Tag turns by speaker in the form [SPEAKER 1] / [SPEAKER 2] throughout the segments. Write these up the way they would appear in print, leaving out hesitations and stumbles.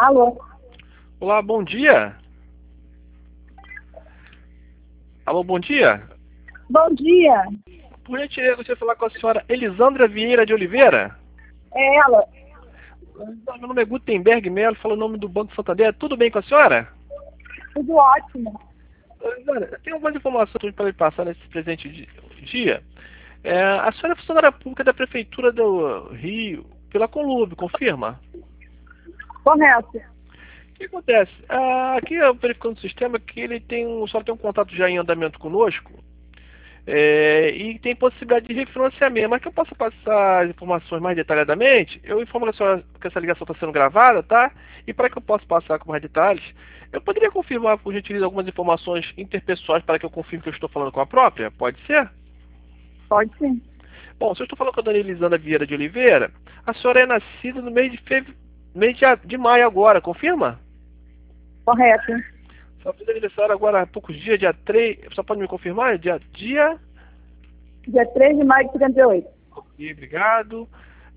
[SPEAKER 1] Alô?
[SPEAKER 2] Olá, bom dia. Alô, bom dia.
[SPEAKER 1] Bom dia.
[SPEAKER 2] Por gentileza, você falar com a senhora Elisandra Vieira de Oliveira?
[SPEAKER 1] É ela.
[SPEAKER 2] Meu nome é Gutenberg Melo, falo o nome do Banco Santander. Tudo bem com a senhora?
[SPEAKER 1] Tudo ótimo.
[SPEAKER 2] Elisandra, eu tenho algumas informações para lhe passar nesse presente dia. A senhora é funcionária pública da Prefeitura do Rio, pela Conlube, confirma?
[SPEAKER 1] Correto.
[SPEAKER 2] O que acontece? Aqui eu verificando o sistema que só tem um contato já em andamento conosco. E tem possibilidade de refinanciamento, mas que eu possa passar as informações mais detalhadamente, eu informo a senhora que essa ligação está sendo gravada, tá? E para que eu possa passar com mais detalhes, eu poderia confirmar, por gentileza, algumas informações interpessoais para que eu confirme que eu estou falando com a própria? Pode ser?
[SPEAKER 1] Pode sim.
[SPEAKER 2] Bom, se eu estou falando com a dona Elisandra Vieira de Oliveira, a senhora é nascida no mês de maio agora, confirma?
[SPEAKER 1] Correto.
[SPEAKER 2] Só fiz aniversário agora há poucos dias, dia 3. Só pode me confirmar? Dia.
[SPEAKER 1] Dia 3 de maio de 58.
[SPEAKER 2] E obrigado.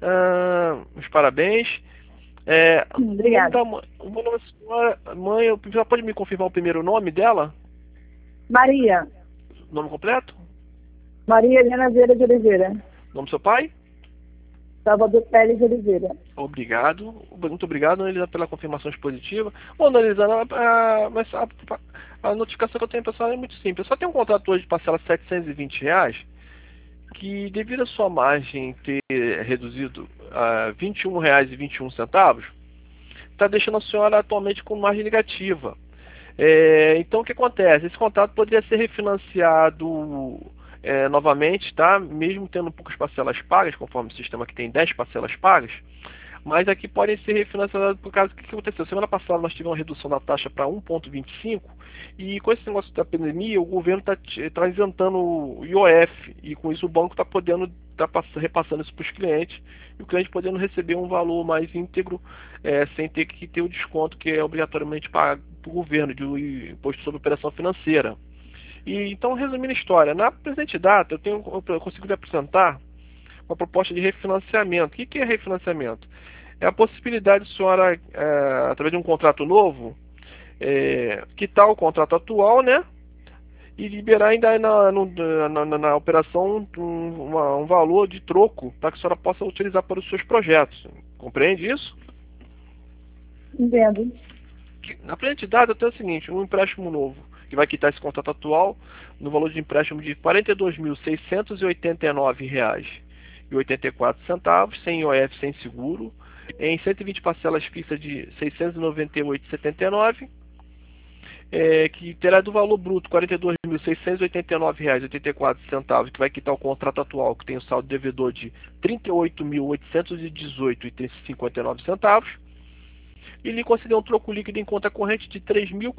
[SPEAKER 2] Os parabéns.
[SPEAKER 1] Obrigada.
[SPEAKER 2] O nome da senhora, mãe, já pode me confirmar o primeiro nome dela?
[SPEAKER 1] Maria.
[SPEAKER 2] Nome completo?
[SPEAKER 1] Maria Helena Vieira de Oliveira.
[SPEAKER 2] Nome do seu pai?
[SPEAKER 1] Salvador Pérez de Oliveira.
[SPEAKER 2] Obrigado. Muito obrigado, Ana Elisa, pela confirmação expositiva. Bom, Ana Elisa, mas a notificação que eu tenho, pessoal, é muito simples. Só tem um contrato hoje de parcela R$ 720, que devido à sua margem ter reduzido a R$ 21,21, está deixando a senhora atualmente com margem negativa. Então o que acontece? Esse contrato poderia ser refinanciado novamente, tá? Mesmo tendo poucas parcelas pagas, conforme o sistema que tem 10 parcelas pagas, mas aqui podem ser refinanciadas por causa do que aconteceu. Semana passada nós tivemos uma redução da taxa para 1,25 e com esse negócio da pandemia o governo está isentando o IOF e com isso o banco está podendo repassando isso para os clientes e o cliente podendo receber um valor mais íntegro sem ter que ter o desconto que é obrigatoriamente pago para o governo de imposto sobre operação financeira. E então, resumindo a história, na presente data eu consigo lhe apresentar uma proposta de refinanciamento. O que é refinanciamento? É a possibilidade de a senhora, através de um contrato novo, quitar o contrato atual, né? E liberar ainda na operação um valor de troco para que a senhora possa utilizar para os seus projetos. Compreende isso?
[SPEAKER 1] Entendo.
[SPEAKER 2] Na presente data, eu tenho o seguinte, um empréstimo novo, que vai quitar esse contrato atual no valor de empréstimo de R$ 42.689,84, sem IOF, sem seguro, em 120 parcelas fixas de R$ 698,79, que terá do valor bruto R$ 42.689,84, que vai quitar o contrato atual, que tem o saldo devedor de R$ 38.818,59, e lhe concedeu um troco líquido em conta corrente de R$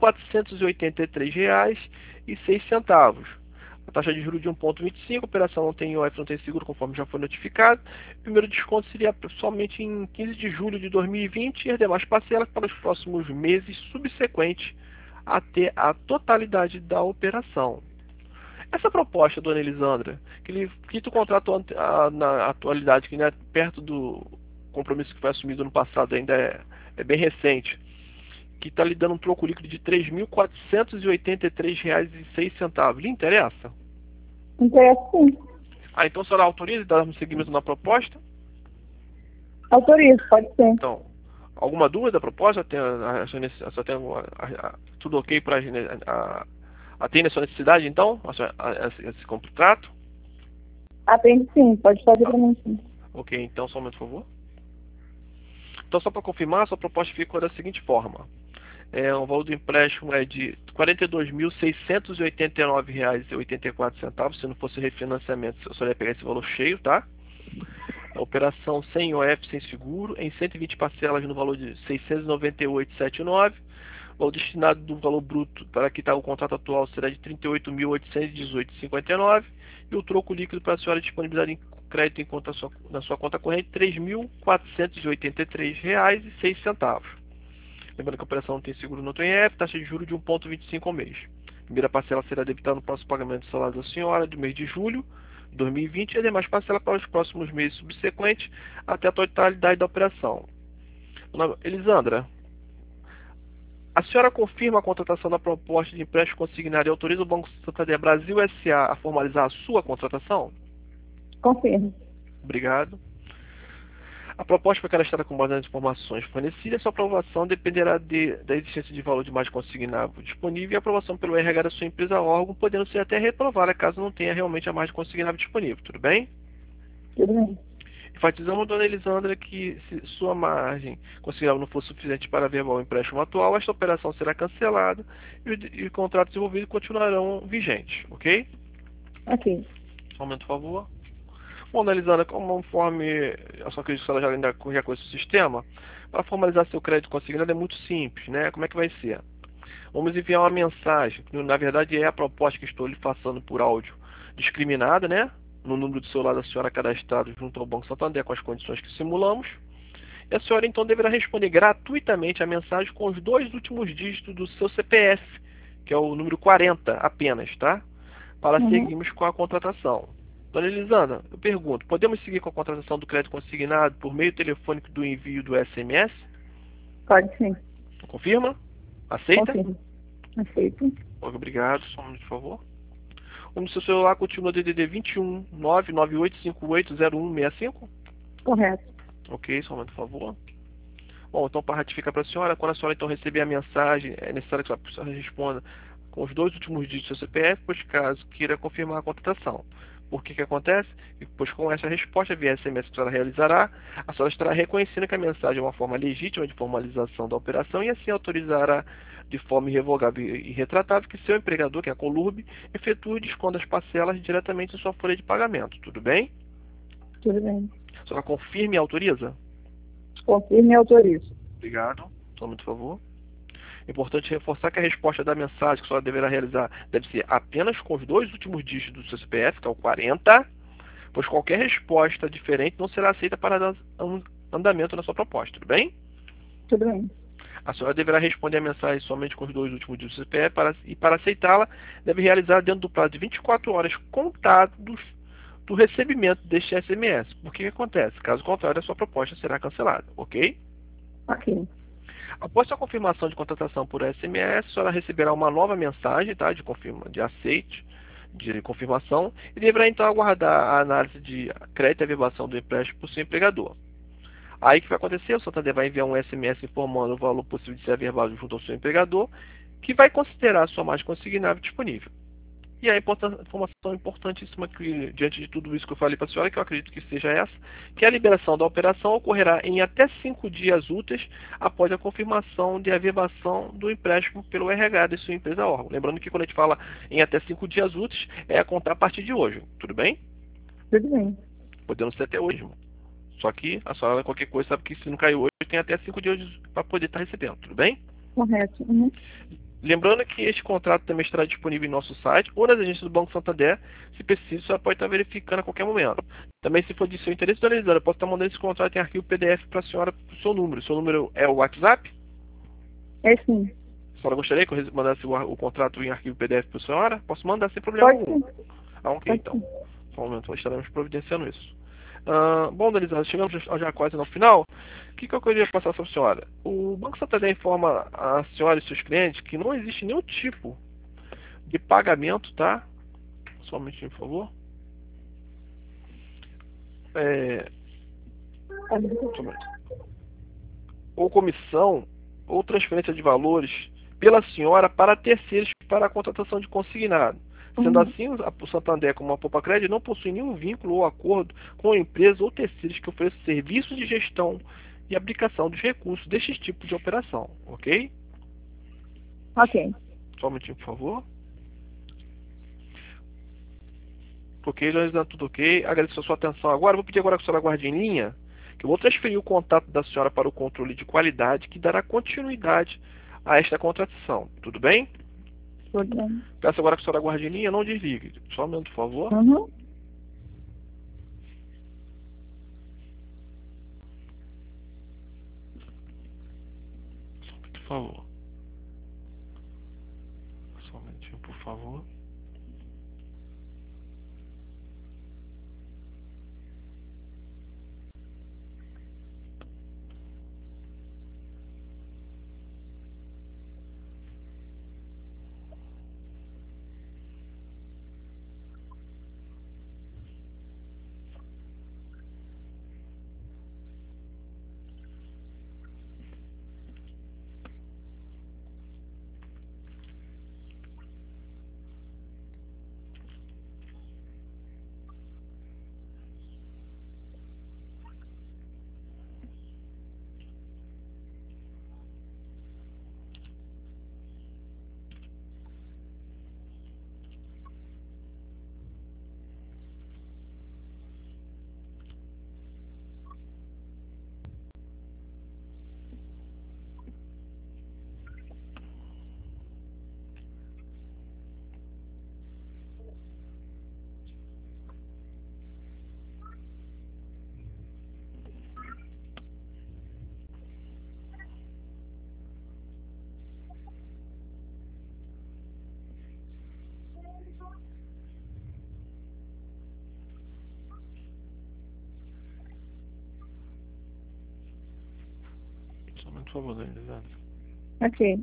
[SPEAKER 2] 3.483,06. A taxa de juros de 1,25, a operação não tem IOF, não tem seguro, conforme já foi notificado. O primeiro desconto seria somente em 15 de julho de 2020 e as demais parcelas para os próximos meses subsequentes até a totalidade da operação. Essa proposta, dona Elisandra, que ele quita o contrato na atualidade, que não é perto do compromisso que foi assumido no passado, ainda é bem recente, que está lhe dando um troco líquido de R$ 3.483,06. Lhe interessa?
[SPEAKER 1] Interessa sim.
[SPEAKER 2] Então a senhora autoriza e dá um seguimento na proposta?
[SPEAKER 1] Autorizo, pode ser.
[SPEAKER 2] Então, alguma dúvida da proposta? Tudo ok para atender a sua necessidade, então? Esse contrato?
[SPEAKER 1] Atende sim, pode fazer para mim sim.
[SPEAKER 2] Ok, então só um momento, por favor. Então, só para confirmar, a sua proposta ficou da seguinte forma. O valor do empréstimo é de R$ 42.689,84. Se não fosse refinanciamento, eu só ia pegar esse valor cheio, tá? A operação sem IOF, sem seguro, em 120 parcelas no valor de R$ 698,79. O valor destinado do valor bruto para quitar o contrato atual será de R$ 38.818,59. E o troco líquido para a senhora disponibilizar em crédito na sua conta corrente R$ 3.483,06. Lembrando que a operação não tem seguro, não tem IOF, taxa de juros de 1,25 ao mês. A primeira parcela será debitada no próximo pagamento do salário da senhora, do mês de julho de 2020, e as demais parcelas para os próximos meses subsequentes, até a totalidade da operação. Elisandra, A senhora confirma a contratação da proposta de empréstimo consignado e autoriza o Banco Santander Brasil S.A. a formalizar a sua contratação?
[SPEAKER 1] Confirmo.
[SPEAKER 2] Obrigado. A proposta foi cadastrada com base nas informações fornecidas. Sua aprovação dependerá da existência de valor de margem consignável disponível e a aprovação pelo RH da sua empresa ou órgão, podendo ser até reprovada caso não tenha realmente a margem consignável disponível. Tudo bem?
[SPEAKER 1] Tudo bem.
[SPEAKER 2] Enfatizamos, dona Elisandra, que se sua margem consignável não for suficiente para averbar o empréstimo atual, esta operação será cancelada e os contratos envolvidos continuarão vigentes, ok?
[SPEAKER 1] Ok.
[SPEAKER 2] Só um momento, por favor. Bom, dona Elisandra, conforme eu só acredito que a senhora ainda já conhece o sistema, para formalizar seu crédito consignado é muito simples, né? Como é que vai ser? Vamos enviar uma mensagem, que na verdade é a proposta que estou lhe passando por áudio, discriminada, né? No número de celular da senhora cadastrado junto ao Banco Santander com as condições que simulamos. E a senhora então deverá responder gratuitamente a mensagem com os dois últimos dígitos do seu CPF, que é o número 40 apenas, tá? Para
[SPEAKER 1] Uhum.
[SPEAKER 2] seguirmos com a contratação. Dona Elisandra, eu pergunto, podemos seguir com a contratação do crédito consignado por meio telefônico do envio do SMS?
[SPEAKER 1] Pode sim.
[SPEAKER 2] Confirma? Aceita?
[SPEAKER 1] Confirmo. Aceito.
[SPEAKER 2] Obrigado, só um minuto, por favor. O seu celular continua DDD 21 998580165?
[SPEAKER 1] Correto.
[SPEAKER 2] Ok, só um momento, por favor. Bom, então para ratificar para a senhora, quando a senhora então receber a mensagem, é necessário que a senhora responda com os dois últimos dígitos do seu CPF, pois caso queira confirmar a contratação. Por que acontece? Pois com essa resposta via SMS que a senhora realizará, a senhora estará reconhecendo que a mensagem é uma forma legítima de formalização da operação e assim autorizará de forma irrevogável e retratável que seu empregador, que é a Colurb, efetue e desconta as parcelas diretamente em sua folha de pagamento. Tudo bem?
[SPEAKER 1] Tudo bem.
[SPEAKER 2] A senhora confirme e autoriza?
[SPEAKER 1] Confirmo e autorizo.
[SPEAKER 2] Obrigado. Só um minuto, por favor. É importante reforçar que a resposta da mensagem que a senhora deverá realizar deve ser apenas com os dois últimos dígitos do seu CPF, que é o 40, pois qualquer resposta diferente não será aceita para dar andamento na sua proposta, tudo bem?
[SPEAKER 1] Tudo bem.
[SPEAKER 2] A senhora deverá responder a mensagem somente com os dois últimos dígitos do CPF e para aceitá-la deve realizar dentro do prazo de 24 horas contados do recebimento deste SMS. Por que acontece? Caso contrário, a sua proposta será cancelada, ok?
[SPEAKER 1] Ok.
[SPEAKER 2] Após sua confirmação de contratação por SMS, a senhora receberá uma nova mensagem, tá, de aceite, de confirmação, e deverá então aguardar a análise de crédito e averbação do empréstimo por seu empregador. Aí o que vai acontecer? O Santander vai enviar um SMS informando o valor possível de ser averbado junto ao seu empregador, que vai considerar a sua margem consignável disponível. E a informação importantíssima que, diante de tudo isso que eu falei para a senhora, que eu acredito que seja essa, que a liberação da operação ocorrerá em até 5 dias úteis após a confirmação de averbação do empréstimo pelo RH de sua empresa órgão. Lembrando que quando a gente fala em até 5 dias úteis, é a contar a partir de hoje. Tudo bem?
[SPEAKER 1] Tudo bem.
[SPEAKER 2] Podendo ser até hoje. Só que a senhora, qualquer coisa, sabe que se não caiu hoje, tem até 5 dias para poder estar recebendo. Tudo bem?
[SPEAKER 1] Correto. Uhum.
[SPEAKER 2] Lembrando que este contrato também estará disponível em nosso site ou nas agências do Banco Santander. Se preciso, você pode estar verificando a qualquer momento. Também, se for de seu interesse, dona Elisandra, eu posso estar mandando esse contrato em arquivo PDF para a senhora para o seu número. Seu número é o WhatsApp?
[SPEAKER 1] É sim.
[SPEAKER 2] A senhora gostaria que eu mandasse o contrato em arquivo PDF para a senhora? Posso mandar sem problema
[SPEAKER 1] Pode
[SPEAKER 2] algum.
[SPEAKER 1] sim.
[SPEAKER 2] Ah, ok,
[SPEAKER 1] Pode
[SPEAKER 2] então.
[SPEAKER 1] sim.
[SPEAKER 2] Só um momento, estaremos providenciando isso. Bom, dona Elisandra, chegamos já quase no final. O que eu queria passar para a senhora? O Banco Santander informa a senhora e seus clientes que não existe nenhum tipo de pagamento, tá? Só um minutinho, por favor.
[SPEAKER 1] Tá bem.
[SPEAKER 2] Só um minuto. Ou comissão, ou transferência de valores pela senhora para terceiros para a contratação de consignado. Sendo
[SPEAKER 1] Uhum.
[SPEAKER 2] assim, o Santander, como a Poupa Crédito, não possui nenhum vínculo ou acordo com empresas ou terceiros que ofereçam serviços de gestão e aplicação dos recursos destes tipos de operação, ok?
[SPEAKER 1] Ok.
[SPEAKER 2] Só um minutinho, por favor. Ok, Joana, tudo ok. Agradeço a sua atenção agora. Vou pedir agora que a senhora aguarde em linha, que eu vou transferir o contato da senhora para o controle de qualidade, que dará continuidade a esta contratação. Tudo bem?
[SPEAKER 1] Tudo bem.
[SPEAKER 2] Peço agora que a senhora aguarde em linha, não desligue. Só um minuto, por favor.
[SPEAKER 1] Uhum.
[SPEAKER 2] Por favor. Só um minutinho, por favor. Só um momento, por favor, dona Elisandra.
[SPEAKER 1] Ok.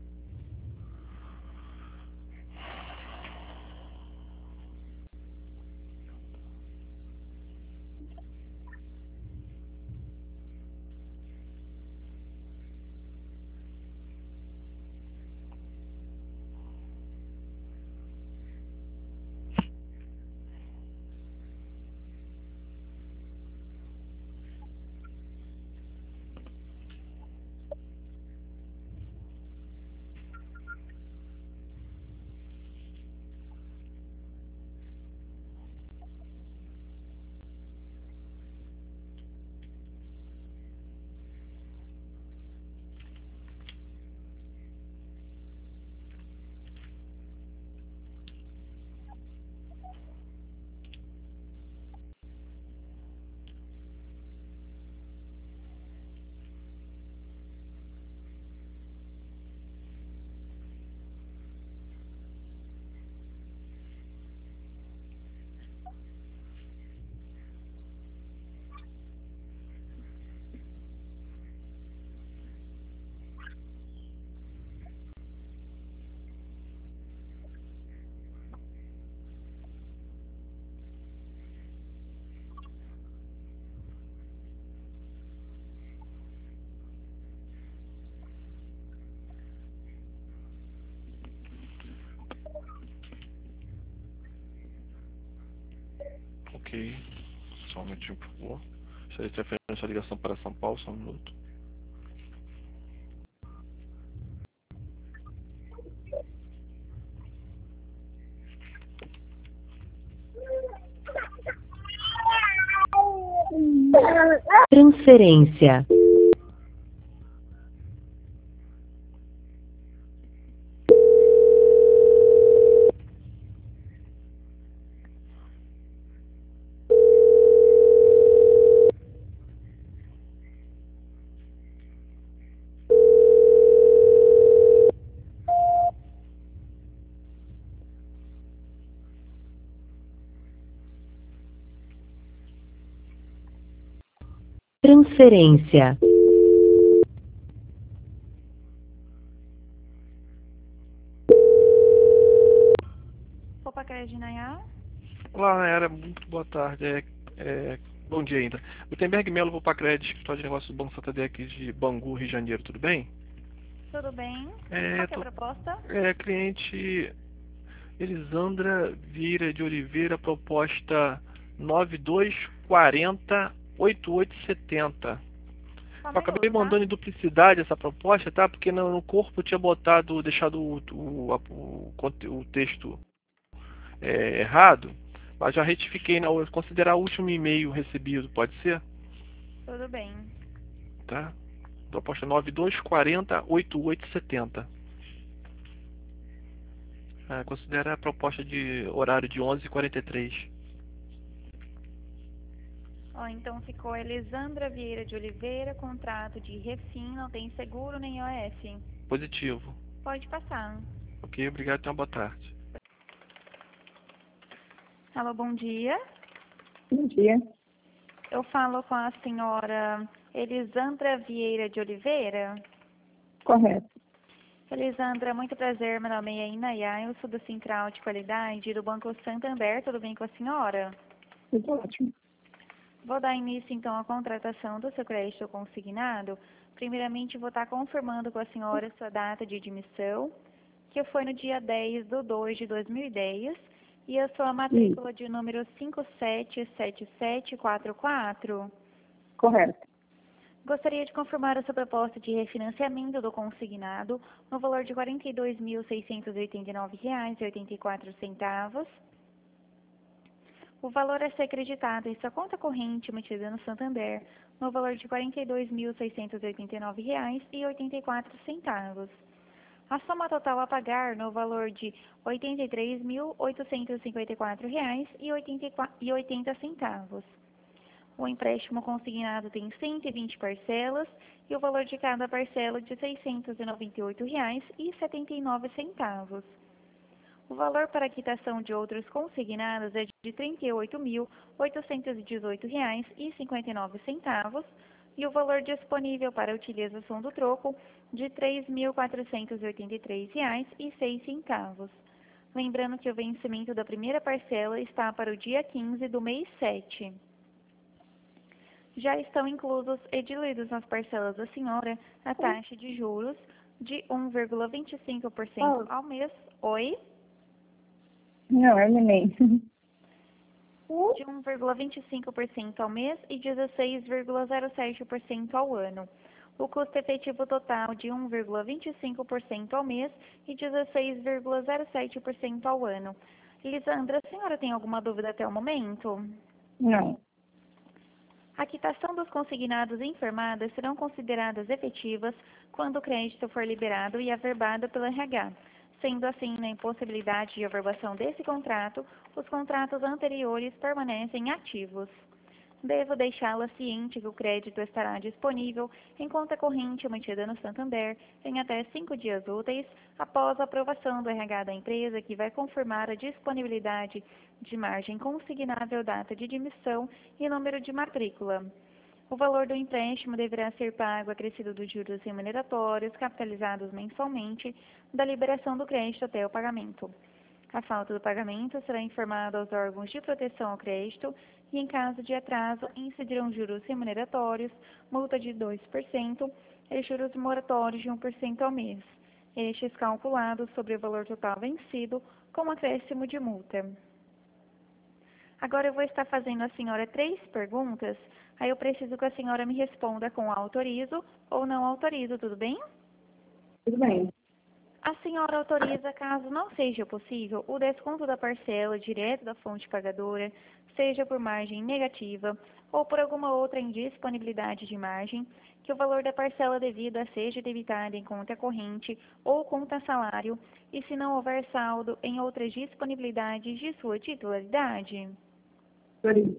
[SPEAKER 2] Ok. Só um minutinho, por favor. Gostaria de referir essa ligação para São Paulo, só um minuto.
[SPEAKER 3] Transferência. Transferência.
[SPEAKER 4] Opa, Crédito Nayá?
[SPEAKER 2] Olá, Era, muito boa tarde. Bom dia ainda. Gutenberg Melo, vou para crédito, escritório de negócios do Banco Santander aqui de Bangu, Rio de Janeiro, tudo bem?
[SPEAKER 4] Tudo bem?
[SPEAKER 2] É,
[SPEAKER 4] Qual que é a
[SPEAKER 2] tô,
[SPEAKER 4] proposta?
[SPEAKER 2] cliente Elisandra Vieira de Oliveira, proposta 92408870.
[SPEAKER 4] Só um
[SPEAKER 2] Eu acabei
[SPEAKER 4] minuto, tá?
[SPEAKER 2] mandando em duplicidade essa proposta, tá? Porque no corpo eu tinha deixado o texto errado, mas já retifiquei considerar o último e-mail recebido, pode ser?
[SPEAKER 4] Tudo bem.
[SPEAKER 2] Tá? Proposta 92408870. Considera a proposta de horário de 11h43.
[SPEAKER 4] Ó, então ficou Elisandra Vieira de Oliveira, contrato de refim, não tem seguro nem OF.
[SPEAKER 2] Positivo.
[SPEAKER 4] Pode passar.
[SPEAKER 2] Ok, obrigado, tenha uma boa tarde.
[SPEAKER 4] Alô, bom dia.
[SPEAKER 1] Bom dia.
[SPEAKER 4] Eu falo com a senhora Elisandra Vieira de Oliveira.
[SPEAKER 1] Correto.
[SPEAKER 4] Elisandra, muito prazer, meu nome é Inayá, eu sou do Central de Qualidade do Banco Santander, tudo bem com a senhora?
[SPEAKER 1] Tudo ótimo.
[SPEAKER 4] Vou dar início, então, à contratação do seu crédito consignado. Primeiramente, vou estar confirmando com a senhora sua data de admissão, que foi no dia 10/2/2010, e a sua matrícula de número 577744.
[SPEAKER 1] Correto.
[SPEAKER 4] Gostaria de confirmar a sua proposta de refinanciamento do consignado no valor de R$ 42.689,84. O valor a ser creditado em sua conta corrente emitida no Santander no valor de R$ 42.689,84. A soma total a pagar no valor de R$ 83.854,80. O empréstimo consignado tem 120 parcelas e o valor de cada parcela de R$ 698,79. O valor para quitação de outros consignados é de R$ 38.818,59 e o valor disponível para utilização do troco de R$ 3.483,06. Lembrando que o vencimento da primeira parcela está para o dia 15 do mês 7. Já estão inclusos e diluídos nas parcelas da senhora a taxa de juros de 1,25% ao mês. Oi?
[SPEAKER 1] Não, é neném.
[SPEAKER 4] De 1,25% ao mês e 16,07% ao ano. O custo efetivo total de 1,25% ao mês e 16,07% ao ano. Lisandra, a senhora tem alguma dúvida até o momento?
[SPEAKER 1] Não.
[SPEAKER 4] A quitação dos consignados informadas serão consideradas efetivas quando o crédito for liberado e averbado pelo RH. Sendo assim, na impossibilidade de averbação desse contrato, os contratos anteriores permanecem ativos. Devo deixá-la ciente que o crédito estará disponível em conta corrente mantida no Santander em até 5 dias úteis após a aprovação do RH da empresa, que vai confirmar a disponibilidade de margem consignável, data de admissão e número de matrícula. O valor do empréstimo deverá ser pago acrescido dos juros remuneratórios capitalizados mensalmente da liberação do crédito até o pagamento. A falta do pagamento será informada aos órgãos de proteção ao crédito e, em caso de atraso, incidirão juros remuneratórios, multa de 2% e juros moratórios de 1% ao mês, estes calculados sobre o valor total vencido com acréscimo de multa. Agora eu vou estar fazendo à senhora 3 perguntas, aí eu preciso que a senhora me responda com autorizo ou não autorizo, tudo bem?
[SPEAKER 1] Tudo bem.
[SPEAKER 4] A senhora autoriza, caso não seja possível, o desconto da parcela direto da fonte pagadora, seja por margem negativa ou por alguma outra indisponibilidade de margem, que o valor da parcela devida seja debitada em conta corrente ou conta salário e se não houver saldo em outras disponibilidades de sua titularidade.
[SPEAKER 1] Autorizo.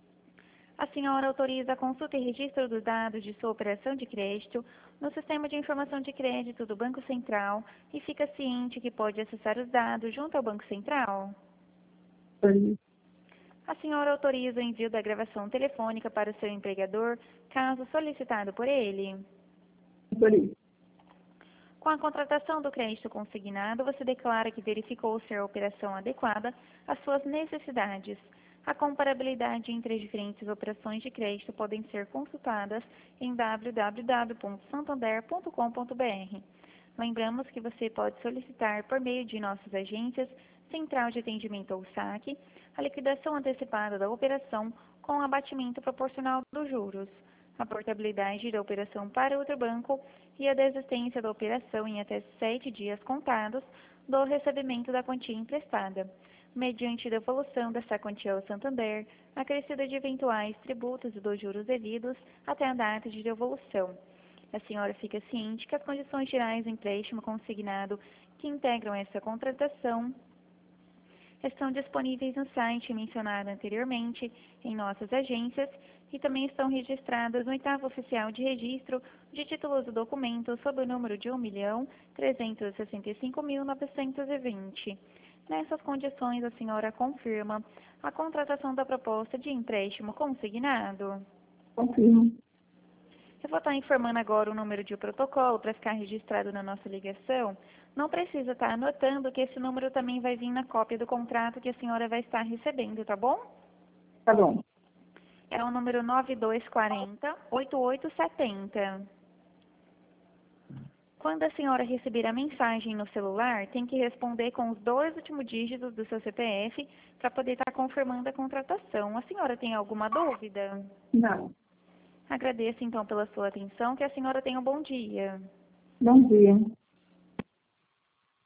[SPEAKER 4] A senhora autoriza a consulta e registro dos dados de sua operação de crédito no Sistema de Informação de Crédito do Banco Central e fica ciente que pode acessar os dados junto ao Banco Central?
[SPEAKER 1] Autorizo.
[SPEAKER 4] A senhora autoriza o envio da gravação telefônica para o seu empregador, caso solicitado por ele?
[SPEAKER 1] Autorizo.
[SPEAKER 4] Com a contratação do crédito consignado, você declara que verificou ser a operação adequada às suas necessidades. A comparabilidade entre as diferentes operações de crédito podem ser consultadas em www.santander.com.br. Lembramos que você pode solicitar por meio de nossas agências, Central de Atendimento ou SAC, a liquidação antecipada da operação com abatimento proporcional dos juros, a portabilidade da operação para outro banco e a desistência da operação em até 7 dias contados do recebimento da quantia emprestada, mediante devolução dessa quantia ao Santander, acrescida de eventuais tributos e dos juros devidos até a data de devolução. A senhora fica ciente que as condições gerais do empréstimo consignado que integram essa contratação estão disponíveis no site mencionado anteriormente, em nossas agências, e também estão registradas no 8º Oficial de Registro de Títulos do Documento sob o número de 1.365.920. Nessas condições, a senhora confirma a contratação da proposta de empréstimo consignado?
[SPEAKER 1] Confirmo.
[SPEAKER 4] Eu vou estar informando agora o número de protocolo para ficar registrado na nossa ligação. Não precisa estar anotando que esse número também vai vir na cópia do contrato que a senhora vai estar recebendo, tá bom?
[SPEAKER 1] Tá bom.
[SPEAKER 4] É o número 9240-8870. Quando a senhora receber a mensagem no celular, tem que responder com os 2 últimos dígitos do seu CPF para poder estar confirmando a contratação. A senhora tem alguma dúvida?
[SPEAKER 1] Não.
[SPEAKER 4] Agradeço então pela sua atenção, que a senhora tenha um bom dia.
[SPEAKER 1] Bom dia.